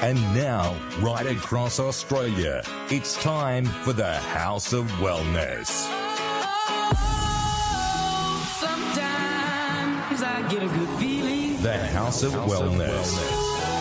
And now, right across Australia, it's time for the House of Wellness. Sometimes I get a good feeling. The House of Wellness.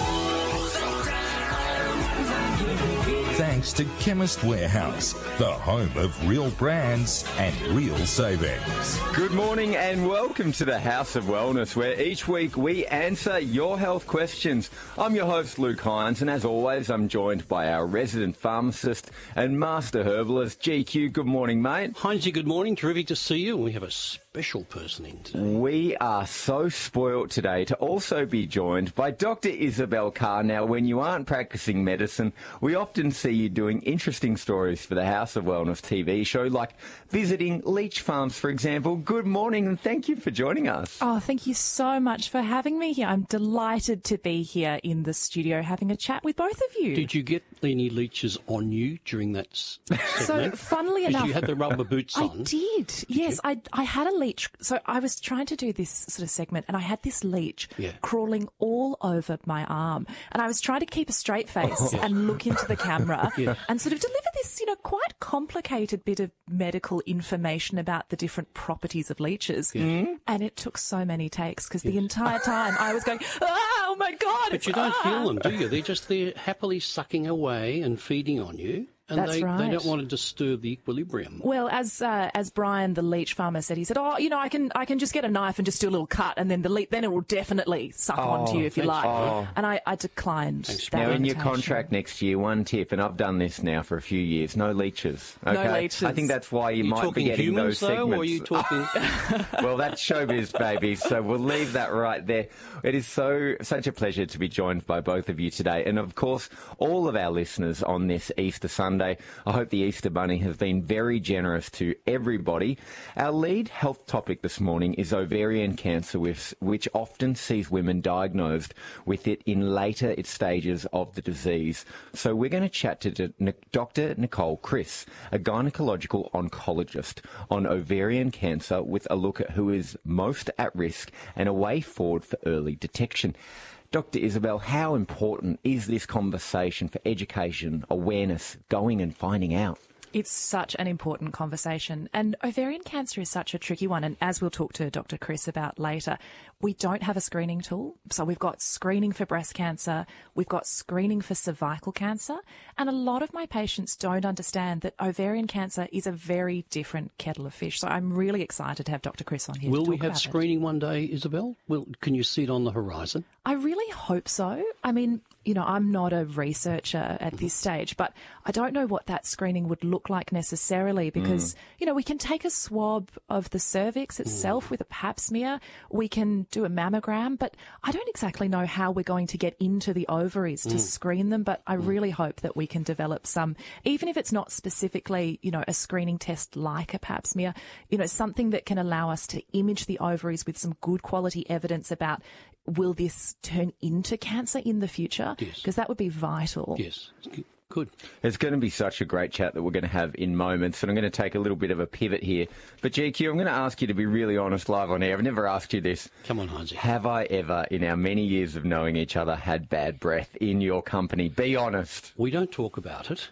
Thanks to Chemist Warehouse, the home of real brands and real savings. Good morning and welcome to the House of Wellness, where each week we answer your health questions. I'm your host, Luke Hines, and as always, I'm joined by our resident pharmacist and master herbalist, GQ. Good morning, mate. Hinesy, good morning. Terrific to see you. We have a special person in today. We are so spoilt today to also be joined by Dr. Isabel Carr. Now, when you aren't practicing medicine, we often see you doing interesting stories for the House of Wellness TV show, like visiting leech farms, for example. Good morning and thank you for joining us. Oh, thank you so much for having me here. I'm delighted to be here in the studio having a chat with both of you. Did you get any leeches on you during that segment? So, funnily enough, you had the rubber boots on. I did. Yes, I had a leech. So I was trying to do this sort of segment and I had this leech crawling all over my arm. And I was trying to keep a straight face and look into the camera and sort of deliver this, quite complicated bit of medical information about the different properties of leeches. And it took so many takes because the entire time I was going, oh my God. But you don't feel them, do you? They're just there happily sucking away and feeding on you. And That's they right. don't want to disturb the equilibrium. Well, as Brian, the leech farmer, said, he said, I can just get a knife and just do a little cut, and then then it will definitely suck onto you if you like. And I declined. That now, in your invitation. contract next year, one tip, and I've done this now for a few years: no leeches. Okay? No leeches. I think that's why you might be getting humans, those segments. Or are you talking? Well, that's showbiz, baby. So we'll leave that right there. It is such a pleasure to be joined by both of you today, and of course, all of our listeners on this Easter Sunday. I hope the Easter Bunny has been very generous to everybody. Our lead health topic this morning is ovarian cancer, which often sees women diagnosed with it in later stages of the disease. So we're going to chat to Dr. Nicole Chris, a gynecological oncologist, on ovarian cancer with a look at who is most at risk and a way forward for early detection. Dr. Isabel, how important is this conversation for education, awareness, going and finding out? It's such an important conversation. And ovarian cancer is such a tricky one. And as we'll talk to Dr. Chris about later, we don't have a screening tool. So we've got screening for breast cancer, we've got screening for cervical cancer. And a lot of my patients don't understand that ovarian cancer is a very different kettle of fish. So I'm really excited to have Dr. Chris on here. Will to we talk have about screening one day, Isabel? Can you see it on the horizon? I really hope so. I mean, I'm not a researcher at this stage, but I don't know what that screening would look like necessarily because, we can take a swab of the cervix itself with a pap smear. We can do a mammogram, but I don't exactly know how we're going to get into the ovaries to screen them. But I really hope that we can develop some, even if it's not specifically, a screening test like a pap smear, something that can allow us to image the ovaries with some good quality evidence about will this turn into cancer in the future? Because that would be vital. Yes. Good. It's going to be such a great chat that we're going to have in moments, and I'm going to take a little bit of a pivot here. But GQ, I'm going to ask you to be really honest live on air. I've never asked you this. Come on, Hansi. Have I ever, in our many years of knowing each other, had bad breath in your company? Be honest. We don't talk about it.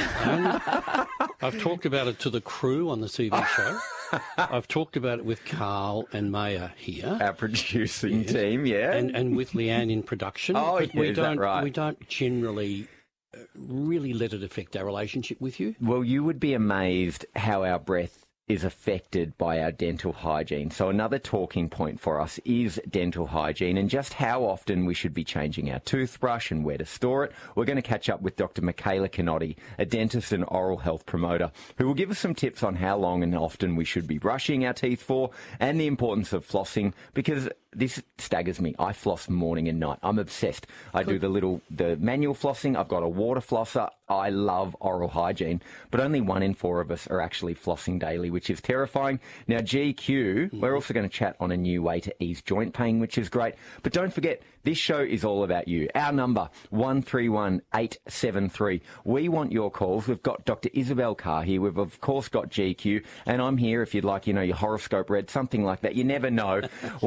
I've talked about it to the crew on the TV show. I've talked about it with Carl and Maya here. Our producing team, yeah. And with Leanne in production. Oh, but yeah, is that right? We don't generally really let it affect our relationship with you. Well, you would be amazed how our breath is affected by our dental hygiene. So another talking point for us is dental hygiene and just how often we should be changing our toothbrush and where to store it. We're going to catch up with Dr. Michaela Canotti, a dentist and oral health promoter, who will give us some tips on how long and often we should be brushing our teeth for and the importance of flossing, because this staggers me. I floss morning and night. I'm obsessed. I do the manual flossing. I've got a water flosser. I love oral hygiene, but only 1 in 4 of us are actually flossing daily, which is terrifying. Now, GQ, we're also going to chat on a new way to ease joint pain, which is great. But don't forget, this show is all about you. Our number, 131873. We want your calls. We've got Dr. Isabel Carr here. We've, of course, got GQ. And I'm here if you'd like, your horoscope read, something like that. You never know.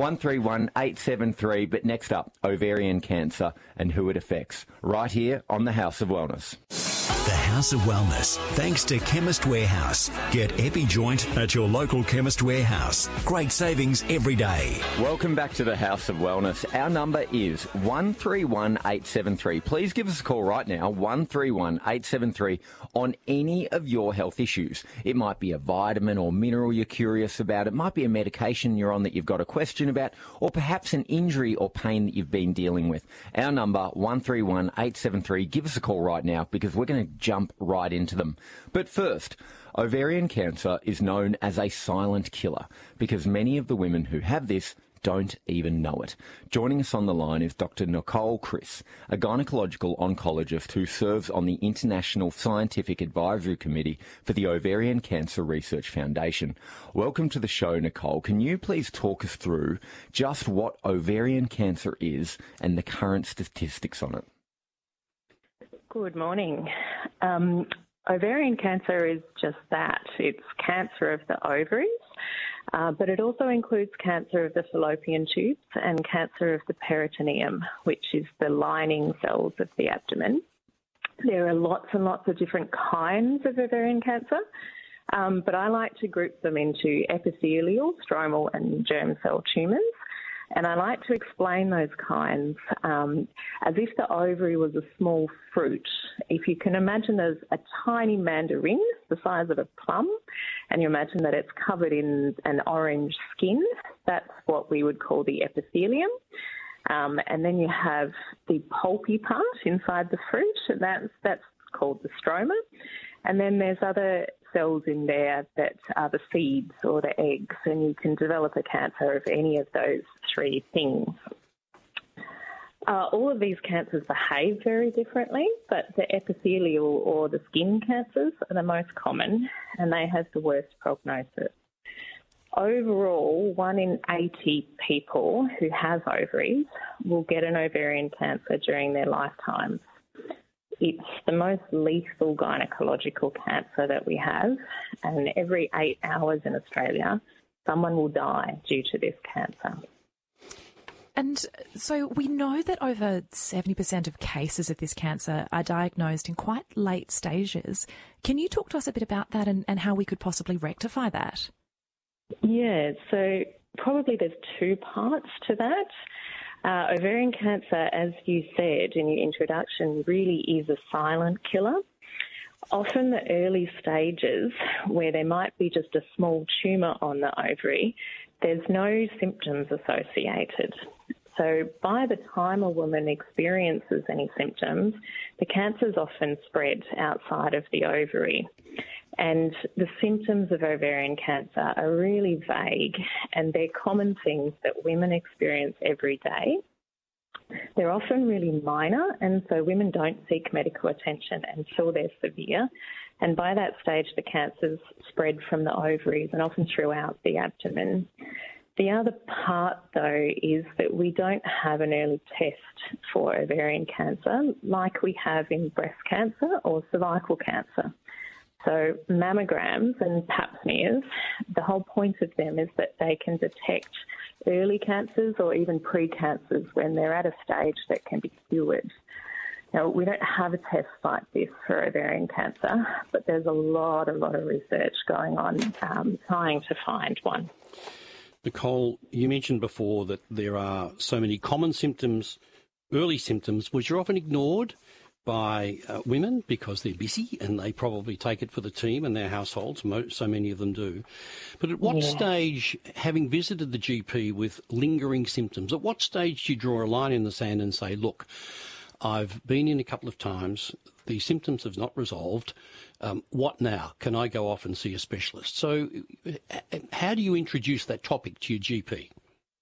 131873. But next up, ovarian cancer and who it affects. Right here on the House of Wellness. The House of Wellness, thanks to Chemist Warehouse. Get EpiJoint at your local Chemist Warehouse. Great savings every day. Welcome back to the House of Wellness. Our number is 131873. Please give us a call right now, 131873, on any of your health issues. It might be a vitamin or mineral you're curious about. It might be a medication you're on that you've got a question about, or perhaps an injury or pain that you've been dealing with. Our number, 131873. Give us a call right now because we're going to jump right into them. But first, ovarian cancer is known as a silent killer because many of the women who have this don't even know it. Joining us on the line is Dr. Nicole Chris, a gynecological oncologist who serves on the International Scientific Advisory Committee for the Ovarian Cancer Research Foundation. Welcome to the show, Nicole. Can you please talk us through just what ovarian cancer is and the current statistics on it? Good morning. Ovarian cancer is just that. It's cancer of the ovaries, but it also includes cancer of the fallopian tubes and cancer of the peritoneum, which is the lining cells of the abdomen. There are lots and lots of different kinds of ovarian cancer, but I like to group them into epithelial, stromal and germ cell tumours. And I like to explain those kinds as if the ovary was a small fruit. If you can imagine there's a tiny mandarin the size of a plum, and you imagine that it's covered in an orange skin, that's what we would call the epithelium. And then you have the pulpy part inside the fruit, and that's called the stroma. And then there's other cells in there that are the seeds or the eggs, and you can develop a cancer of any of those three things. All of these cancers behave very differently, but the epithelial or the skin cancers are the most common, and they have the worst prognosis. Overall, 1 in 80 people who have ovaries will get an ovarian cancer during their lifetimes. It's the most lethal gynecological cancer that we have, and every 8 hours in Australia, someone will die due to this cancer. And so we know that over 70% of cases of this cancer are diagnosed in quite late stages. Can you talk to us a bit about that and how we could possibly rectify that? Yeah, so probably there's 2 parts to that. Ovarian cancer, as you said in your introduction, really is a silent killer. Often the early stages where there might be just a small tumour on the ovary, there's no symptoms associated. So by the time a woman experiences any symptoms, the cancer's often spread outside of the ovary. And the symptoms of ovarian cancer are really vague, and they're common things that women experience every day. They're often really minor, and so women don't seek medical attention until they're severe. And by that stage, the cancer's spread from the ovaries and often throughout the abdomen. The other part, though, is that we don't have an early test for ovarian cancer like we have in breast cancer or cervical cancer. So mammograms and pap smears, the whole point of them is that they can detect early cancers or even pre-cancers when they're at a stage that can be cured. Now, we don't have a test like this for ovarian cancer, but there's a lot of research going on trying to find one. Nicole, you mentioned before that there are so many common symptoms, early symptoms, which are often ignored by women because they're busy and they probably take it for the team and their households, so many of them do. But at what stage, having visited the GP with lingering symptoms, at what stage do you draw a line in the sand and say, look, I've been in a couple of times, the symptoms have not resolved, what now? Can I go off and see a specialist? So how do you introduce that topic to your GP?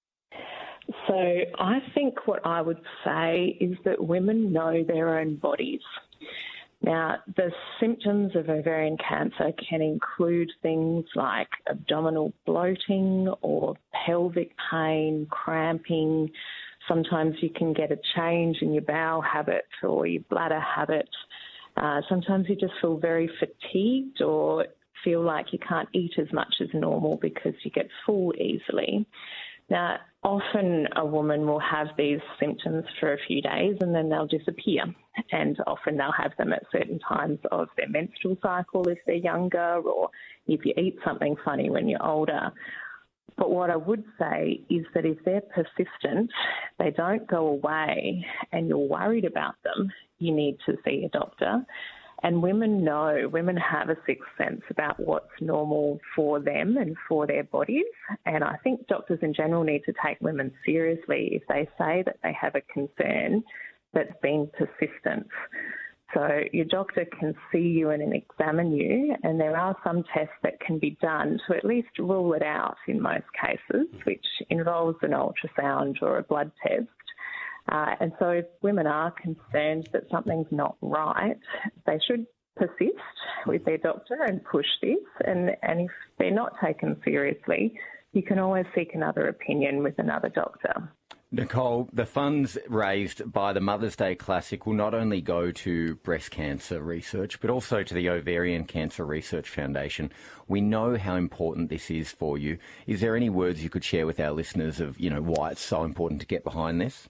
So I think what I would say is that women know their own bodies. Now, the symptoms of ovarian cancer can include things like abdominal bloating or pelvic pain, cramping. Sometimes you can get a change in your bowel habit or your bladder habit. Sometimes you just feel very fatigued or feel like you can't eat as much as normal because you get full easily. Now, often a woman will have these symptoms for a few days and then they'll disappear. And often they'll have them at certain times of their menstrual cycle if they're younger, or if you eat something funny when you're older. But what I would say is that if they're persistent, they don't go away, and you're worried about them, you need to see a doctor. And women have a sixth sense about what's normal for them and for their bodies. And I think doctors in general need to take women seriously if they say that they have a concern that's been persistent. So your doctor can see you and examine you, and there are some tests that can be done to at least rule it out in most cases, which involves an ultrasound or a blood test. And so if women are concerned that something's not right, they should persist with their doctor and push this. And if they're not taken seriously, you can always seek another opinion with another doctor. Nicole, the funds raised by the Mother's Day Classic will not only go to breast cancer research, but also to the Ovarian Cancer Research Foundation. We know how important this is for you. Is there any words you could share with our listeners of, why it's so important to get behind this?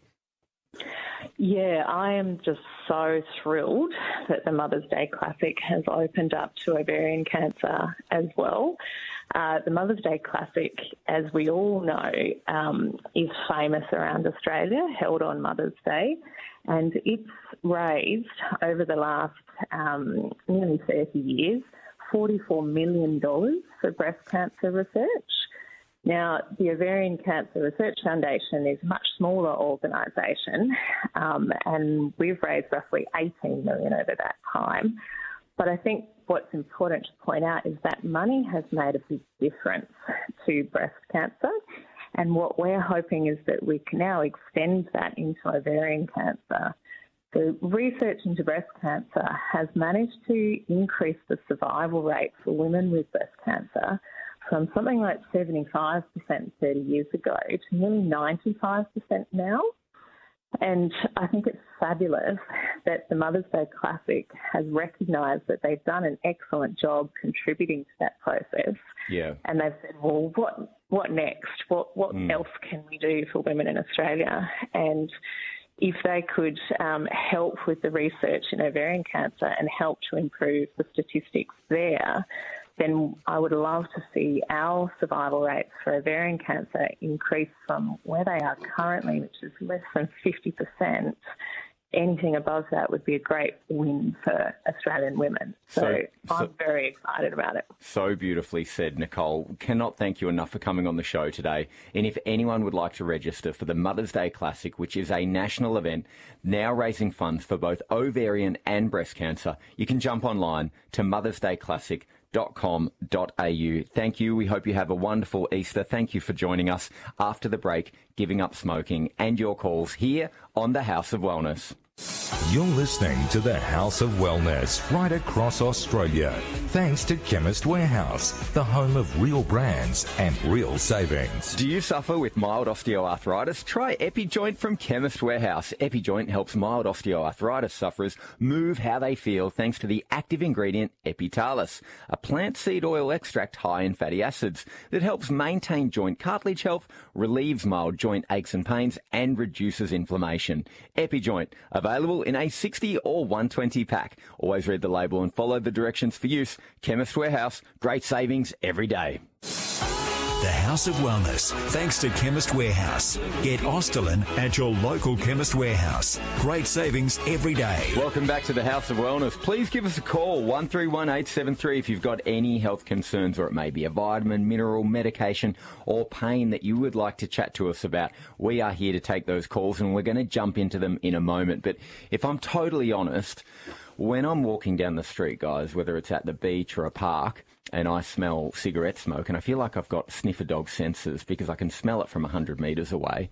Yeah, I am just so thrilled that the Mother's Day Classic has opened up to ovarian cancer as well. The Mother's Day Classic, as we all know, is famous around Australia, held on Mother's Day, and it's raised over the last nearly 30 years $44 million for breast cancer research. Now, the Ovarian Cancer Research Foundation is a much smaller organisation, and we've raised roughly $18 million over that time. But I think what's important to point out is that money has made a big difference to breast cancer, and what we're hoping is that we can now extend that into ovarian cancer. So research into breast cancer has managed to increase the survival rate for women with breast cancer from something like 75% 30 years ago to nearly 95% now. And I think it's fabulous that the Mother's Day Classic has recognised that they've done an excellent job contributing to that process. Yeah. And they've said, well, what next? What else can we do for women in Australia? And if they could help with the research in ovarian cancer and help to improve the statistics there, then I would love to see our survival rates for ovarian cancer increase from where they are currently, which is less than 50%. Anything above that would be a great win for Australian women. So I'm very excited about it. So beautifully said, Nicole. Cannot thank you enough for coming on the show today. And if anyone would like to register for the Mother's Day Classic, which is a national event now raising funds for both ovarian and breast cancer, you can jump online to mothersdayclassic.com.au. Thank you. We hope you have a wonderful Easter. Thank you for joining us after the break, giving up smoking, and your calls here on the House of Wellness. You're listening to the House of Wellness right across Australia. Thanks to Chemist Warehouse, the home of real brands and real savings. Do you suffer with mild osteoarthritis? Try EpiJoint from Chemist Warehouse. EpiJoint helps mild osteoarthritis sufferers move how they feel thanks to the active ingredient Epitalus, a plant seed oil extract high in fatty acids that helps maintain joint cartilage health, relieves mild joint aches and pains, and reduces inflammation. EpiJoint, available in a 60 or 120 pack. Always read the label and follow the directions for use. Chemist Warehouse, great savings every day. The House of Wellness, thanks to Chemist Warehouse. Get Osterlin at your local Chemist Warehouse. Great savings every day. Welcome back to the House of Wellness. Please give us a call, 131873, if you've got any health concerns, or it may be a vitamin, mineral, medication, or pain that you would like to chat to us about. We are here to take those calls, and we're going to jump into them in a moment. But if I'm totally honest, when I'm walking down the street, guys, whether it's at the beach or a park, and I smell cigarette smoke, and I feel like I've got sniffer dog senses because I can smell it from 100 metres away,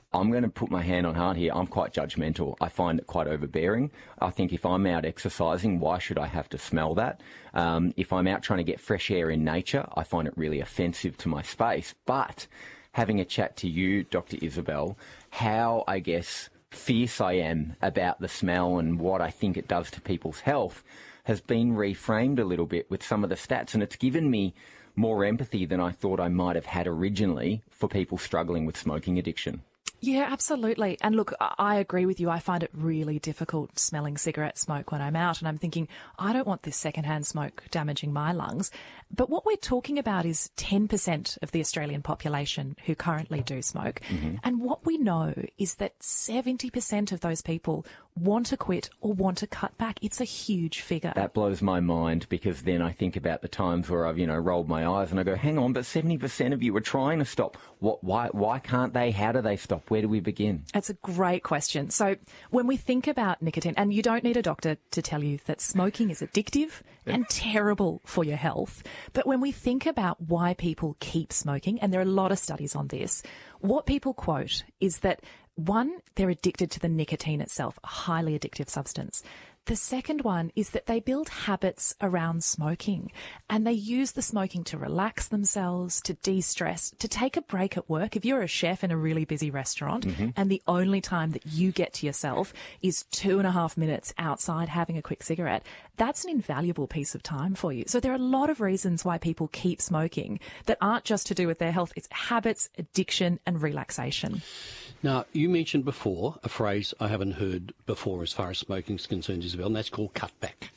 I'm going to put my hand on heart here. I'm quite judgmental. I find it quite overbearing. I think if I'm out exercising, why should I have to smell that? If I'm out trying to get fresh air in nature, I find it really offensive to my space. But having a chat to you, Dr. Isabel, how, I guess, fierce I am about the smell and what I think it does to people's health has been reframed a little bit with some of the stats, and it's given me more empathy than I thought I might have had originally for people struggling with smoking addiction. Yeah, absolutely. And look, I agree with you. I find it really difficult smelling cigarette smoke when I'm out, and I'm thinking, I don't want this secondhand smoke damaging my lungs. But what we're talking about is 10% of the Australian population who currently do smoke. Mm-hmm. And what we know is that 70% of those people want to quit or want to cut back. It's a huge figure. That blows my mind, because then I think about the times where I've, rolled my eyes and I go, hang on, but 70% of you are trying to stop. Why can't they? How do they stop? Where do we begin? That's a great question. So when we think about nicotine, and you don't need a doctor to tell you that smoking is addictive and terrible for your health, but when we think about why people keep smoking, and there are a lot of studies on this, what people quote is that, one, they're addicted to the nicotine itself, a highly addictive substance. The second one is that they build habits around smoking, and they use the smoking to relax themselves, to de-stress, to take a break at work. If you're a chef in a really busy restaurant and the only time that you get to yourself is 2.5 minutes outside having a quick cigarette, that's an invaluable piece of time for you. So there are a lot of reasons why people keep smoking that aren't just to do with their health. It's habits, addiction and relaxation. Now, you mentioned before a phrase I haven't heard before as far as smoking is concerned, Isabel, and that's called cutback.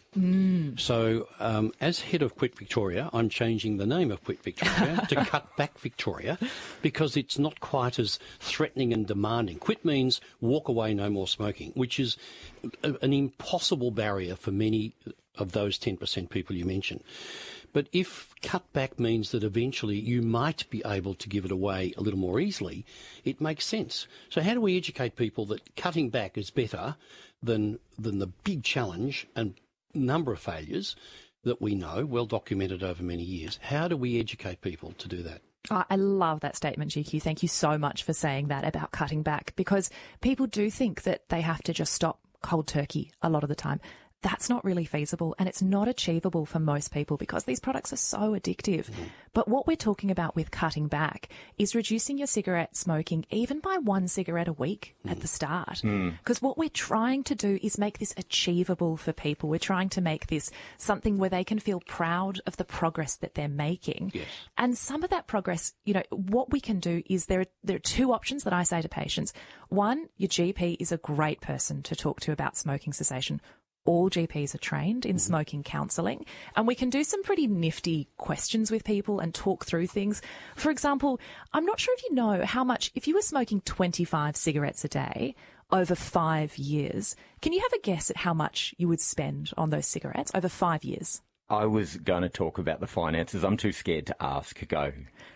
So as head of Quit Victoria, I'm changing the name of Quit Victoria to Cut Back Victoria, because it's not quite as threatening and demanding. Quit means walk away, no more smoking, which is an impossible barrier for many of those 10% people you mentioned. But if cut back means that eventually you might be able to give it away a little more easily, it makes sense. So how do we educate people that cutting back is better than the big challenge and number of failures that we know, well documented over many years? How do we educate people to do that? I love that statement, GQ. Thank you so much for saying that about cutting back, because people do think that they have to just stop cold turkey a lot of the time. That's not really feasible, and it's not achievable for most people because these products are so addictive. But what we're talking about with cutting back is reducing your cigarette smoking even by 1 cigarette a week at the start. Because what we're trying to do is make this achievable for people. We're trying to make this something where they can feel proud of the progress that they're making. Yes. And some of that progress, what we can do is there are 2 options that I say to patients. One, your GP is a great person to talk to about smoking cessation. All GPs are trained in smoking counselling, and we can do some pretty nifty questions with people and talk through things. For example, I'm not sure if you know how much, if you were smoking 25 cigarettes a day over 5 years, can you have a guess at how much you would spend on those cigarettes over 5 years? I was going to talk about the finances. I'm too scared to ask. Go.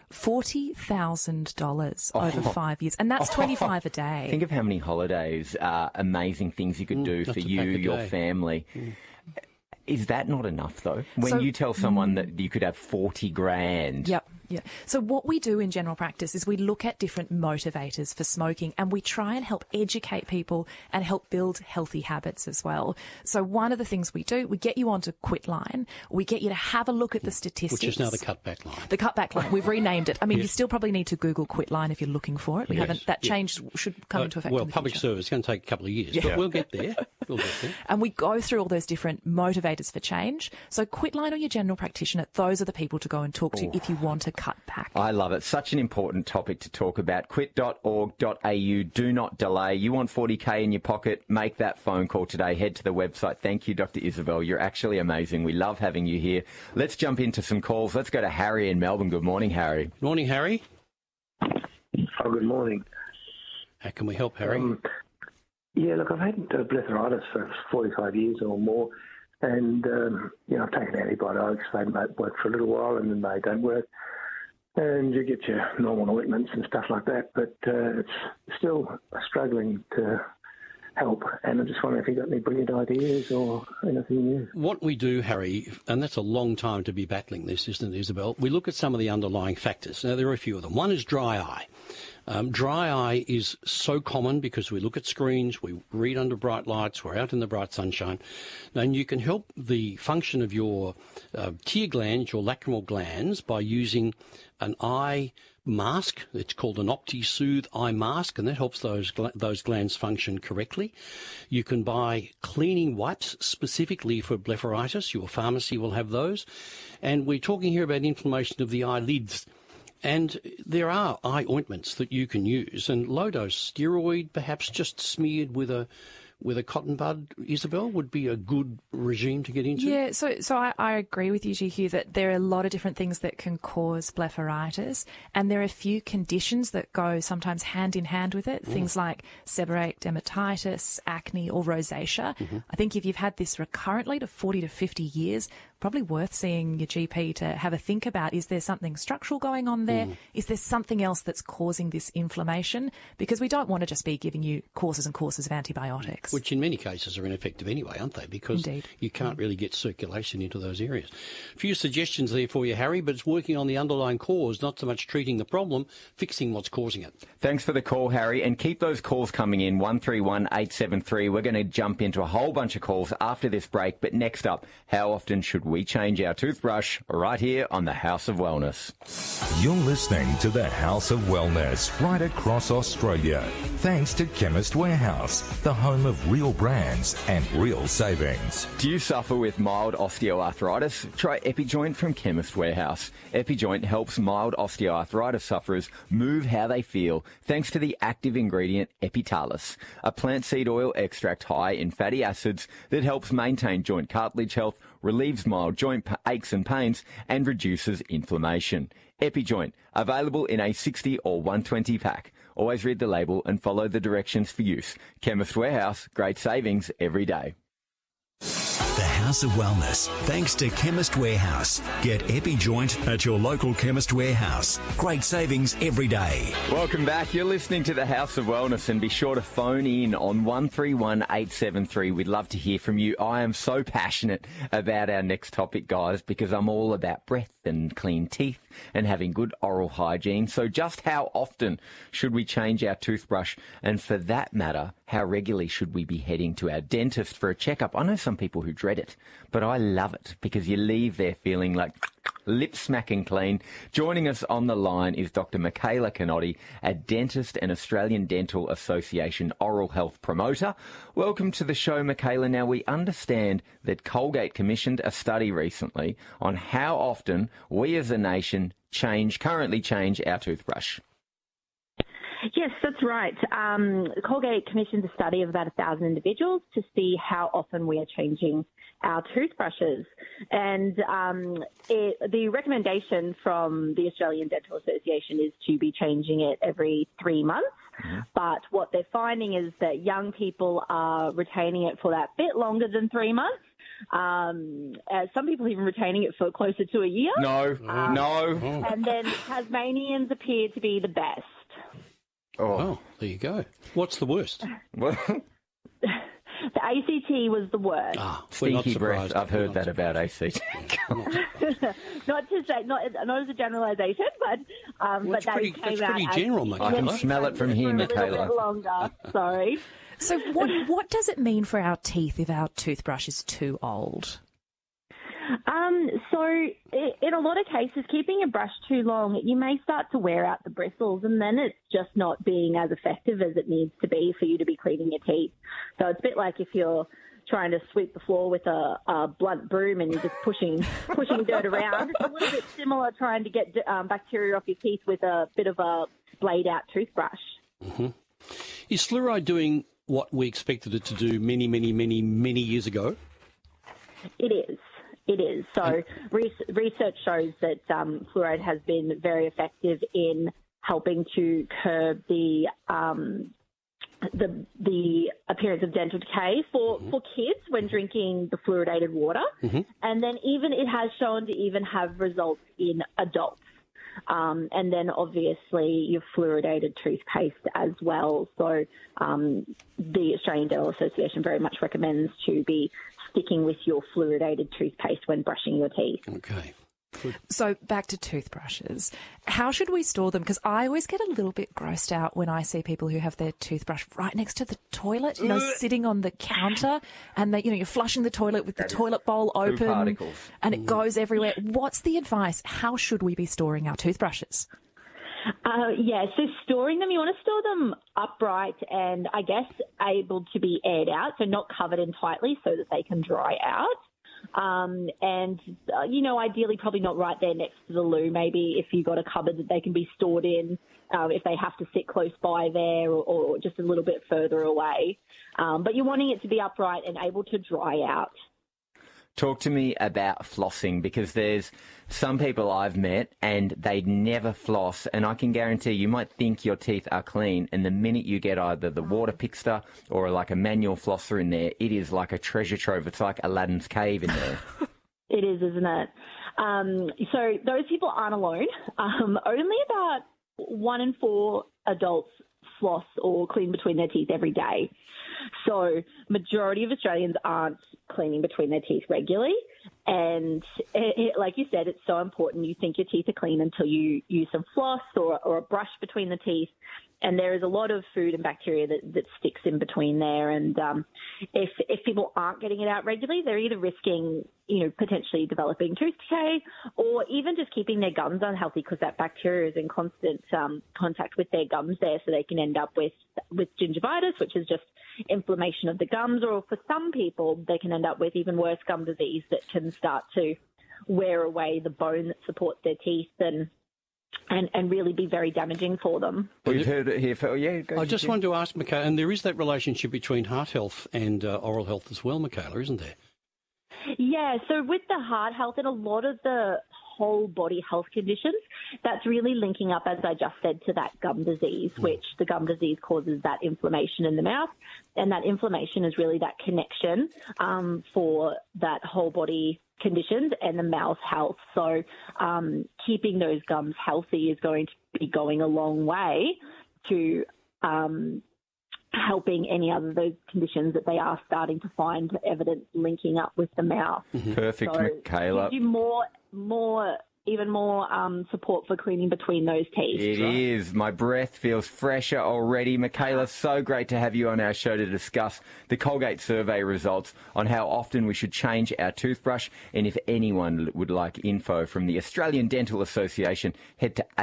$40,000 over 5 years, and that's 25 a day. Think of how many holidays, amazing things you could do for you, your family. Is that not enough, though? When you tell someone that you could have 40 grand. Yep. Yeah. So what we do in general practice is we look at different motivators for smoking, and we try and help educate people and help build healthy habits as well. So one of the things we do, we get you onto Quitline. We get you to have a look at the statistics. Which is now the cutback line. The cutback line. We've renamed it. I mean, you still probably need to Google Quitline if you're looking for it. We haven't. That change should come into effect. Well, in the public future. service is going to take a couple of years, but we'll get there. And we go through all those different motivators for change. So Quitline or your general practitioner, those are the people to go and talk to if you want to cut back. I love it. Such an important topic to talk about. Quit.org.au. Do not delay. You want 40K in your pocket? Make that phone call today. Head to the website. Thank you, Dr. Isabel. You're actually amazing. We love having you here. Let's jump into some calls. Let's go to Harry in Melbourne. Good morning, Harry. Morning, Harry. Oh, good morning. How can we help, Harry? Yeah, look, I've had blepharitis for 45 years or more, and, I've taken antibiotics. They might work for a little while, and then they don't work. And you get your normal ointments and stuff like that, but it's still struggling to help. And I just wonder if you've got any brilliant ideas or anything new. What we do, Harry, and that's a long time to be battling this, isn't it, Isabel? We look at some of the underlying factors. Now, there are a few of them. One is dry eye. Dry eye is so common because we look at screens, we read under bright lights, we're out in the bright sunshine, and you can help the function of your tear glands, your lacrimal glands, by using an eye mask. It's called an OptiSoothe eye mask, and that helps those glands function correctly. You can buy cleaning wipes specifically for blepharitis. Your pharmacy will have those. And we're talking here about inflammation of the eyelids. And there are eye ointments that you can use, and low-dose steroid, perhaps just smeared with a cotton bud, Isabel, would be a good regime to get into? Yeah, so I agree with you, Hugh, that there are a lot of different things that can cause blepharitis, and there are a few conditions that go sometimes hand in hand with it, things like seborrheic dermatitis, acne or rosacea. I think if you've had this recurrently to 40 to 50 years, probably worth seeing your GP to have a think about, is there something structural going on there? Is there something else that's causing this inflammation? Because we don't want to just be giving you courses and courses of antibiotics. Which in many cases are ineffective anyway, aren't they? Because you can't really get circulation into those areas. A few suggestions there for you, Harry, but it's working on the underlying cause, not so much treating the problem, fixing what's causing it. Thanks for the call, Harry, and keep those calls coming in, 131873. We're going to jump into a whole bunch of calls after this break, but next up, how often should we change our toothbrush? Right here on the House of Wellness. You're listening to the House of Wellness right across Australia. Thanks to Chemist Warehouse, the home of real brands and real savings. Do you suffer with mild osteoarthritis? Try EpiJoint from Chemist Warehouse. EpiJoint helps mild osteoarthritis sufferers move how they feel thanks to the active ingredient Epitalus, a plant seed oil extract high in fatty acids that helps maintain joint cartilage health, relieves mild joint aches and pains, and reduces inflammation. EpiJoint, available in a 60 or 120 pack. Always read the label and follow the directions for use. Chemist Warehouse, great savings every day. The House of Wellness, thanks to Chemist Warehouse. Get EpiJoint at your local Chemist Warehouse. Great savings every day. Welcome back. You're listening to the House of Wellness, and be sure to phone in on 131873. We'd love to hear from you. I am so passionate about our next topic, guys, because I'm all about breath and clean teeth and having good oral hygiene. So just how often should we change our toothbrush? And for that matter, how regularly should we be heading to our dentist for a checkup? I know some people who dread it, but I love it because you leave there feeling like lip smacking clean. Joining us on the line is Dr. Michaela Canotti, a dentist and Australian Dental Association oral health promoter. Welcome to the show, Michaela. Now, we understand that Colgate commissioned a study recently on how often we as a nation currently change our toothbrush. Yes, that's right. Colgate commissioned a study of about 1,000 individuals to see how often we are changing our toothbrushes. And the recommendation from the Australian Dental Association is to be changing it every 3 months. But what they're finding is that young people are retaining it for that bit longer than 3 months. Some people even retaining it for closer to a year. No. And then Tasmanians appear to be the best. Oh, there you go. What's the worst? The ACT was the worst. Stinky breath. I've heard that about ACT. Not as a generalisation, but that's that pretty general, Michaela. I can smell it from here, Michaela. A little bit longer. Sorry. So what does it mean for our teeth if our toothbrush is too old? So in a lot of cases, keeping a brush too long, you may start to wear out the bristles, and then it's just not being as effective as it needs to be for you to be cleaning your teeth. So it's a bit like if you're trying to sweep the floor with a blunt broom and you're just pushing dirt around. It's a little bit similar trying to get bacteria off your teeth with a bit of a splayed-out toothbrush. Is fluoride doing what we expected it to do many, many, many, many years ago? It is. It is. So research shows that fluoride has been very effective in helping to curb the appearance of dental decay for kids when drinking the fluoridated water. And then even it has shown to even have results in adults. And then obviously your fluoridated toothpaste as well. So the Australian Dental Association very much recommends to be sticking with your fluoridated toothpaste when brushing your teeth. Okay. Good. So back to toothbrushes. How should we store them? Because I always get a little bit grossed out when I see people who have their toothbrush right next to the toilet, sitting on the counter, and you're flushing the toilet with the toilet bowl open, and it goes everywhere. What's the advice? How should we be storing our toothbrushes? So storing them, you want to store them upright and I guess able to be aired out, so not covered in tightly so that they can dry out. Ideally probably not right there next to the loo. Maybe if you've got a cupboard that they can be stored in, if they have to sit close by there or just a little bit further away. But you're wanting it to be upright and able to dry out. Talk to me about flossing, because there's some people I've met and they never floss, and I can guarantee you might think your teeth are clean, and the minute you get either the water pixter or like a manual flosser in there, it is like a treasure trove. It's like Aladdin's cave in there. It is, isn't it? So those people aren't alone. Only about 1 in 4 adults floss or clean between their teeth every day. So majority of Australians aren't cleaning between their teeth regularly. And like you said, it's so important. You think your teeth are clean until you use some floss or a brush between the teeth. And there is a lot of food and bacteria that sticks in between there. And if people aren't getting it out regularly, they're either risking, potentially developing tooth decay or even just keeping their gums unhealthy because that bacteria is in constant contact with their gums there. So they can end up with gingivitis, which is just inflammation of the gums. Or for some people, they can end up with even worse gum disease that can start to wear away the bone that supports their teeth and really be very damaging for them. We've heard it here. I just wanted to ask, Michaela, and there is that relationship between heart health and oral health as well, Michaela, isn't there? Yeah, so with the heart health and a lot of the whole body health conditions, that's really linking up, as I just said, to that gum disease, which the gum disease causes that inflammation in the mouth. And that inflammation is really that connection for that whole body conditions and the mouth health. So keeping those gums healthy is going to be going a long way to helping any other of those conditions that they are starting to find evidence linking up with the mouth. Mm-hmm. Perfect, so Michaela. Gives you even more support for cleaning between those teeth. It is. My breath feels fresher already. Michaela, so great to have you on our show to discuss the Colgate survey results on how often we should change our toothbrush. And if anyone would like info from the Australian Dental Association, head to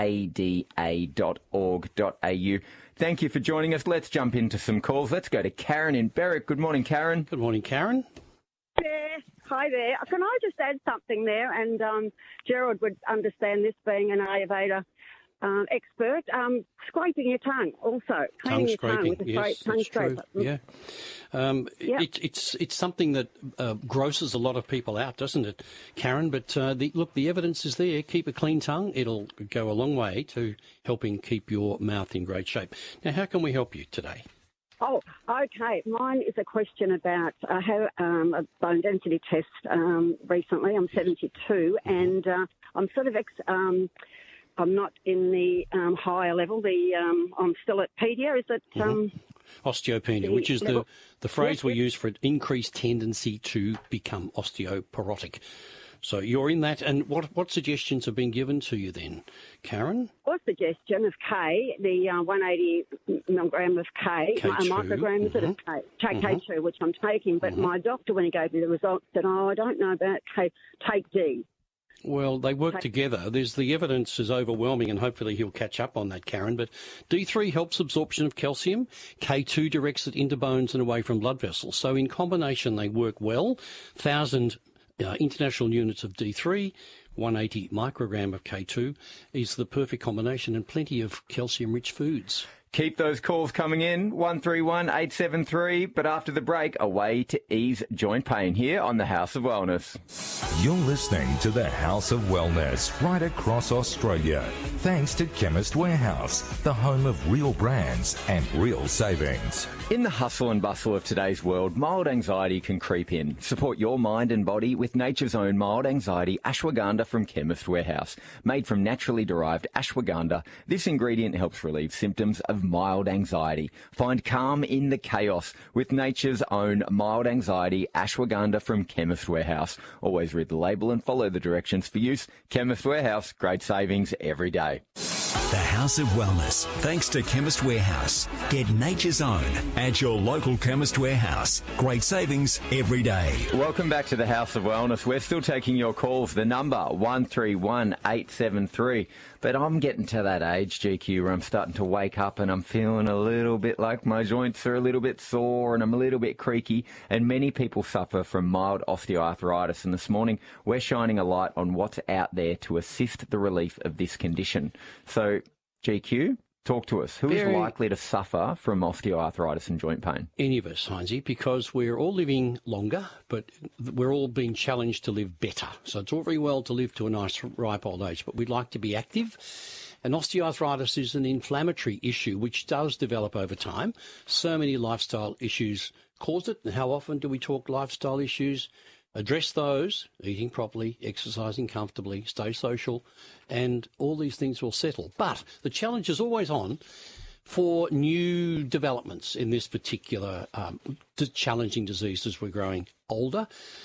ada.org.au. Thank you for joining us. Let's jump into some calls. Let's go to Karen in Berwick. Good morning, Karen. Good morning, Karen. Hi there. Can I just add something there? And Gerald would understand this, being an Ayurveda expert. Scraping your tongue also. Tongue scraping, with a yes, tongue scraper. Yeah. It's something that grosses a lot of people out, doesn't it, Karen? But the evidence is there. Keep a clean tongue. It'll go a long way to helping keep your mouth in great shape. Now, how can we help you today? Oh, okay. Mine is a question about I had a bone density test recently. I'm 72, and I'm sort of I'm not in the higher level. I'm still at pedia. Is it osteopenia, which is the phrase we use for an increased tendency to become osteoporotic. So you're in that, and what suggestions have been given to you then, Karen? What suggestion of K, the 180 milligram of K, a microgram is it of K, K2, which I'm taking, but my doctor, when he gave me the results, said, I don't know about K, take D. Well, they work together. The evidence is overwhelming, and hopefully he'll catch up on that, Karen. But D3 helps absorption of calcium. K2 directs it into bones and away from blood vessels. So in combination, they work well. 1,000 international units of D3, 180 microgram of K2 is the perfect combination, and plenty of calcium-rich foods. Keep those calls coming in, 131 873. But after the break, a way to ease joint pain here on the House of Wellness. You're listening to the House of Wellness right across Australia. Thanks to Chemist Warehouse, the home of real brands and real savings. In the hustle and bustle of today's world, mild anxiety can creep in. Support your mind and body with nature's own mild anxiety ashwagandha from Chemist Warehouse. Made from naturally derived ashwagandha, this ingredient helps relieve symptoms of mild anxiety. Find calm in the chaos with nature's own mild anxiety ashwagandha from Chemist Warehouse. Always read the label and follow the directions for use. Chemist Warehouse, great savings every day. The House of Wellness, thanks to Chemist Warehouse. Get nature's own at your local Chemist Warehouse. Great savings every day. Welcome back to the House of Wellness. We're still taking your calls. The number 131 873. But I'm getting to that age, GQ, where I'm starting to wake up and I'm feeling a little bit like my joints are a little bit sore and I'm a little bit creaky. And many people suffer from mild osteoarthritis. And this morning, we're shining a light on what's out there to assist the relief of this condition. So, GQ, talk to us. Who is likely to suffer from osteoarthritis and joint pain? Any of us, Heinzie, because we're all living longer, but we're all being challenged to live better. So it's all very well to live to a nice, ripe old age, but we'd like to be active. And osteoarthritis is an inflammatory issue which does develop over time. So many lifestyle issues cause it. And how often do we talk lifestyle issues? Address those, eating properly, exercising comfortably, stay social, and all these things will settle. But the challenge is always on for new developments in this particular challenging disease as we're growing older.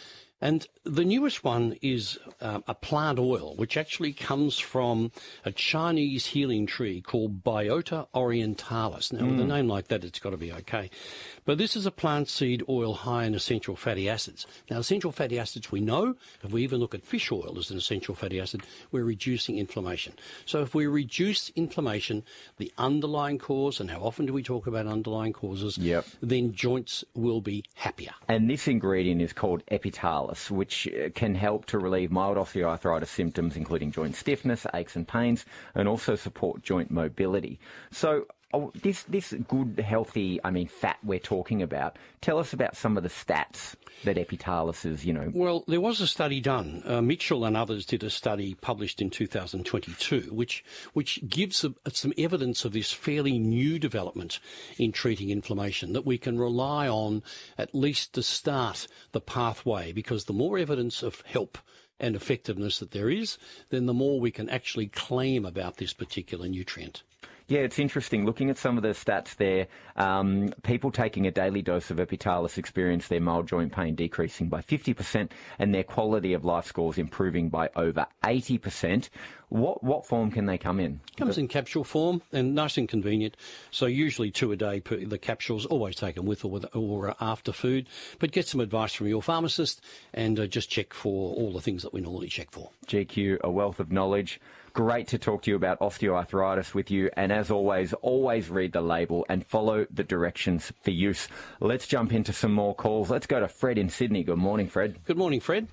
And the newest one is a plant oil, which actually comes from a Chinese healing tree called Biota orientalis. Now, with a name like that, it's got to be okay. But this is a plant seed oil high in essential fatty acids. Now, essential fatty acids we know, if we even look at fish oil as an essential fatty acid, we're reducing inflammation. So if we reduce inflammation, the underlying cause, and how often do we talk about underlying causes, then joints will be happier. And this ingredient is called Epitalis, which can help to relieve mild osteoarthritis symptoms, including joint stiffness, aches and pains, and also support joint mobility. So this good, healthy, fat we're talking about, tell us about some of the stats that Epitalis is, Well, there was a study done. Mitchell and others did a study published in 2022, which gives some evidence of this fairly new development in treating inflammation that we can rely on at least to start the pathway, because the more evidence of help and effectiveness that there is, then the more we can actually claim about this particular nutrient. Yeah, it's interesting. Looking at some of the stats there, people taking a daily dose of Epitalis experience their mild joint pain decreasing by 50% and their quality of life scores improving by over 80%. What form can they come in? Comes in capsule form and nice and convenient. So usually 2 a day. The capsules always taken with or after food. But get some advice from your pharmacist and just check for all the things that we normally check for. GQ, a wealth of knowledge. Great to talk to you about osteoarthritis with you. And as always read the label and follow the directions for use. Let's jump into some more calls. Let's go to Fred in Sydney. Good morning, Fred. Good morning, Fred.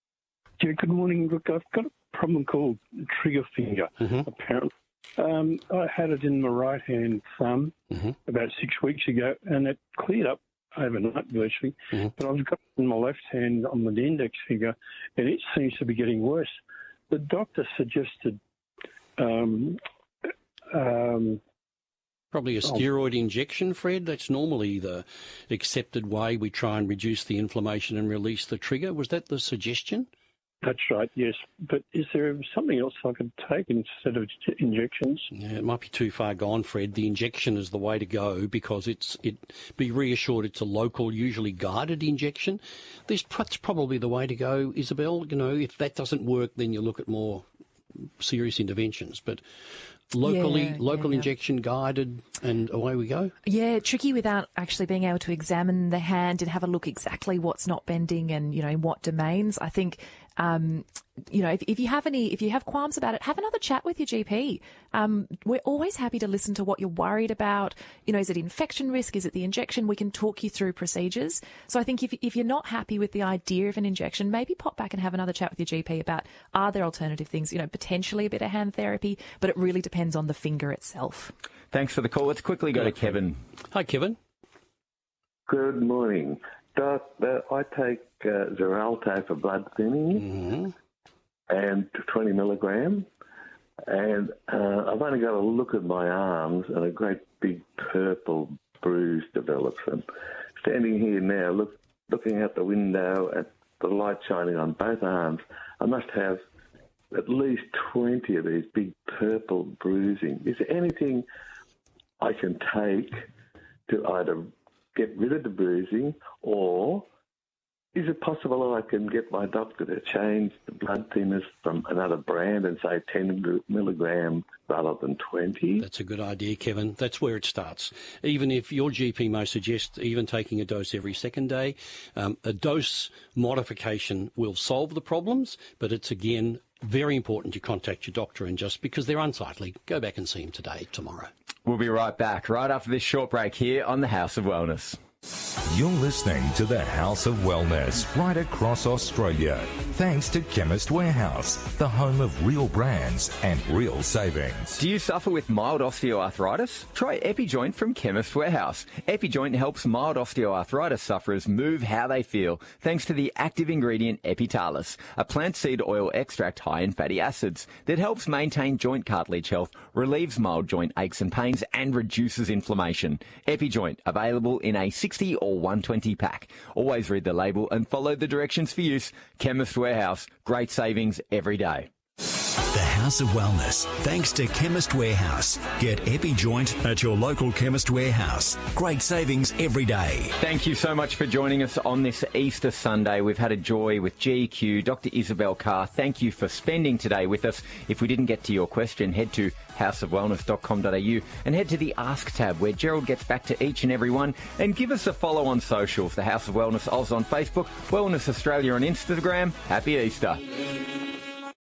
Yeah, good morning. Look, I've got a problem called trigger finger, apparently. I had it in my right-hand thumb about 6 weeks ago, and it cleared up overnight virtually. But I've got it in my left hand on the index finger, and it seems to be getting worse. The doctor suggested probably a steroid injection, Fred. That's normally the accepted way we try and reduce the inflammation and release the trigger. Was that the suggestion? That's right, yes. But is there something else I could take instead of injections? Yeah, it might be too far gone, Fred. The injection is the way to go because be reassured it's a local, usually guided injection. That's probably the way to go, Isabel. If that doesn't work, then you look at more serious interventions. But local injection guided, and away we go. Yeah, tricky without actually being able to examine the hand and have a look exactly what's not bending and, in what domains. I think You know, if you have qualms about it, have another chat with your GP. We're always happy to listen to what you're worried about. You know, is it infection risk? Is it the injection? We can talk you through procedures. So I think if you're not happy with the idea of an injection, maybe pop back and have another chat with your GP about, are there alternative things? You know, potentially a bit of hand therapy, but it really depends on the finger itself. Thanks for the call. Let's quickly go to Kevin. Hi, Kevin. Good morning. Doc, I take Xarelto for blood thinning and 20 milligram, and I've only got to look at my arms and a great big purple bruise develops. And standing here now, looking out the window at the light shining on both arms, I must have at least 20 of these big purple bruising. Is there anything I can take to either get rid of the bruising, or is it possible I can get my doctor to change the blood thinners from another brand and say 10 milligram rather than 20? That's a good idea, Kevin. That's where it starts. Even if your GP may suggest even taking a dose every second day, a dose modification will solve the problems, but it's, again, very important you contact your doctor, and just because they're unsightly, go back and see him today, tomorrow. We'll be right back, right after this short break here on the House of Wellness. You're listening to the House of Wellness right across Australia. Thanks to Chemist Warehouse, the home of real brands and real savings. Do you suffer with mild osteoarthritis? Try EpiJoint from Chemist Warehouse. EpiJoint helps mild osteoarthritis sufferers move how they feel thanks to the active ingredient Epitalus, a plant seed oil extract high in fatty acids that helps maintain joint cartilage health, relieves mild joint aches and pains, and reduces inflammation. EpiJoint, available in a 60 or 120 pack. Always read the label and follow the directions for use. Chemist Warehouse, great savings every day. The House of Wellness, thanks to Chemist Warehouse. Get EpiJoint at your local Chemist Warehouse. Great savings every day. Thank you so much for joining us on this Easter Sunday. We've had a joy with GQ, Dr. Isabel Carr. Thank you for spending today with us. If we didn't get to your question, head to houseofwellness.com.au and head to the Ask tab, where Gerald gets back to each and every one, and give us a follow on socials. The House of Wellness Oz on Facebook, Wellness Australia on Instagram. Happy Easter.